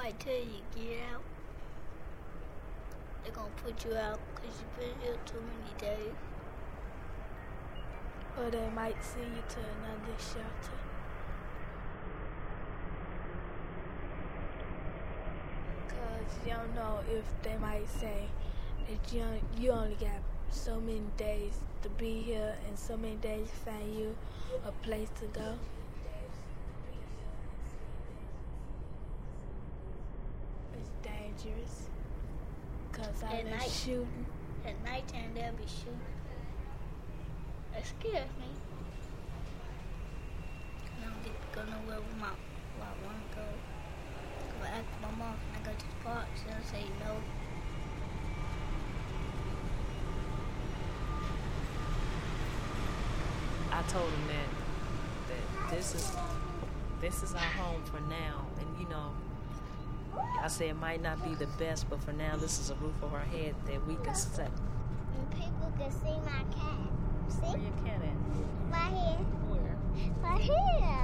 somebody tell you to get out, they're gonna put you out because you've been here too many days. Or they might send you to another shelter. Because you don't know if they might say that you only got so many days to be here and so many days to find you a place to go. It's dangerous. Because I've been shooting. At nighttime, they'll be shooting. That scares me. I don't get to go nowhere where I want to go. If I ask my mom, can I go to the park? She'll say no. I told him that this is our home for now, and I said it might not be the best, but for now this is a roof over our head that we can set. And people can see my cat. See? Where your cat at? Right here. Where? Right here.